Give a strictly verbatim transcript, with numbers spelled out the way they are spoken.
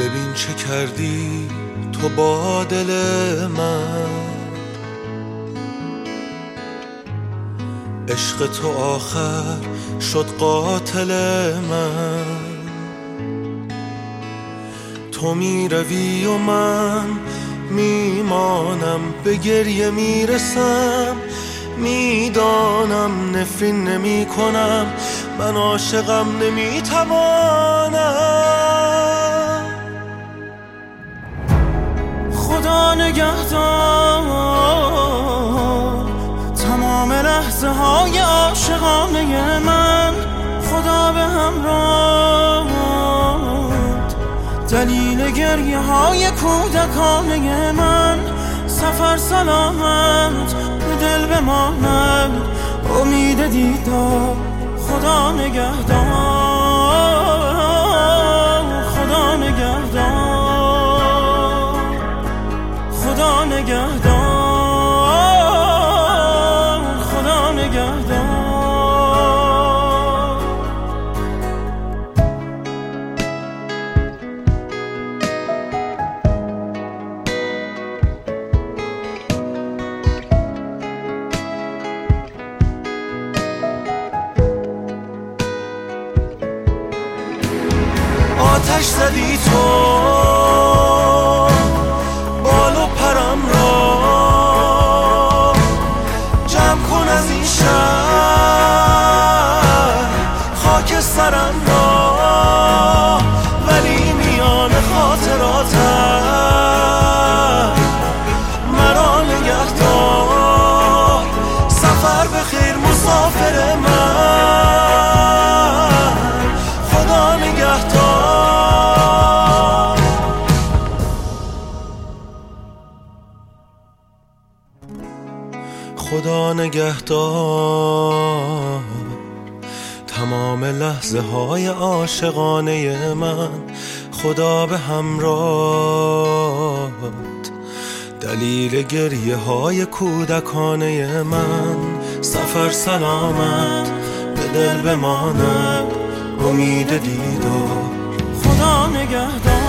ببین چه کردی تو با دل من، عشق تو آخر شد قاتل من. تو میروی و من میمانم، به گریه میرسم، میدانم نفرین نمی کنم، من عاشقم نمیتوانم. خدا نگهدار تمام لحظه های عاشقانه من، خدا به همراه دلیل گریه های کودکانه من. سفر سلامت به دل بماند، امید دیدار خدا نگهدار. خدا نگهدار، خدا نگهدار، خدا نگهدار. آتش زدی تو بال و پرم را، جمع کن از این شهر خاک سرم را، ولی میان خاطراتم مرا نگهدار. سفر بخیر مسافر من، خدا نگهدار. خدا نگهدار تمام لحظه های عاشقانه من، خدا به همراهت دلیل گریه های کودکانه من. سفر سلامت به دل بماند، امید دیدار خدا نگهدار.